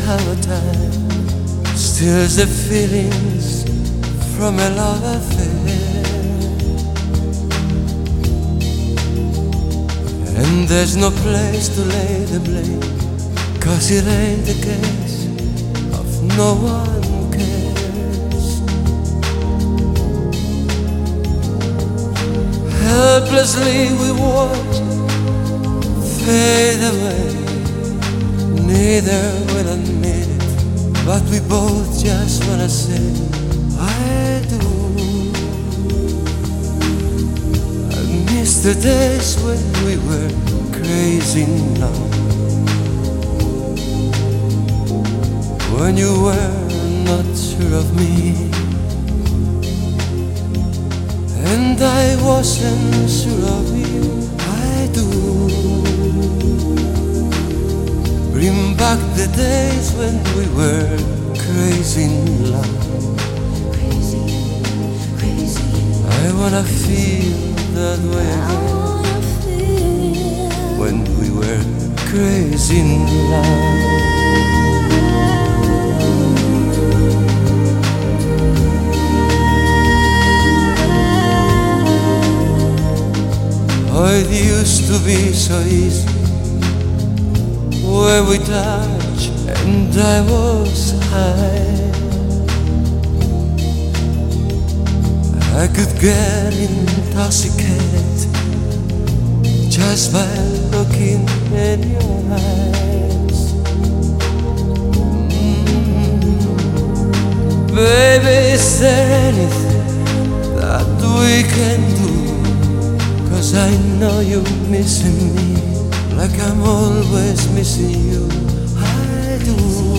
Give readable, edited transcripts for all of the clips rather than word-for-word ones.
have a time, stirs the feelings from a love affair. And there's no place to lay the blame, 'cause it ain't the case of no one cares. Helplessly we watch fade away. Neither will admit it, but we both just wanna say I do. I miss the days when we were crazy now, when you were not sure of me, and I wasn't sure of you. I do. Bring back the days when we were crazy in love. I wanna feel that way again, when we were crazy in love. Oh, it used to be so easy, where we touch and I was high. I could get intoxicated just by looking in your eyes. Baby, is there anything that we can do? 'Cause I know you're missing me, like I'm always missing you. I do.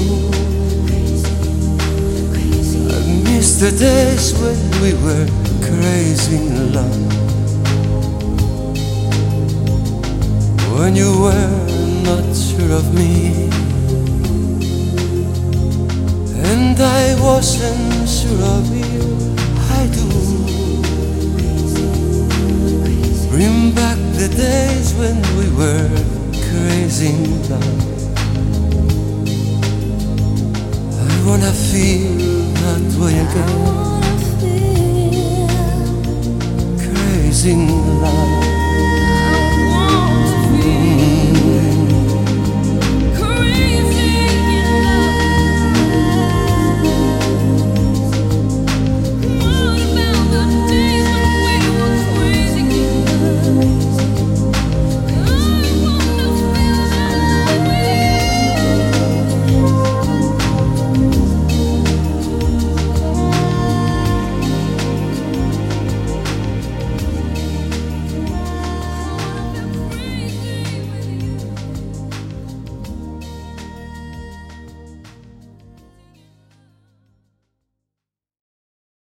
I miss the days when we were crazy in love, when you were not sure of me, and I wasn't sure of you. I do. Bring back the days when we were crazy in love. I wanna feel that way again, crazy in love.